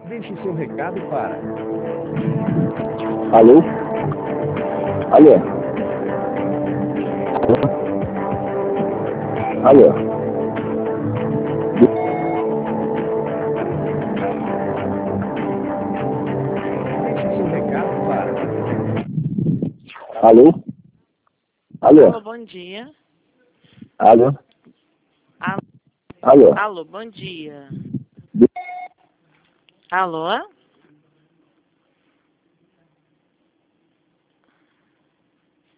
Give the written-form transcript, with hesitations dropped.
Deixe seu recado para... Alô? Alô? Alô? Deixe seu recado para... Alô? Alô? Alô, bom dia. Alô? Alô, Alô? alô, bom dia. Alô?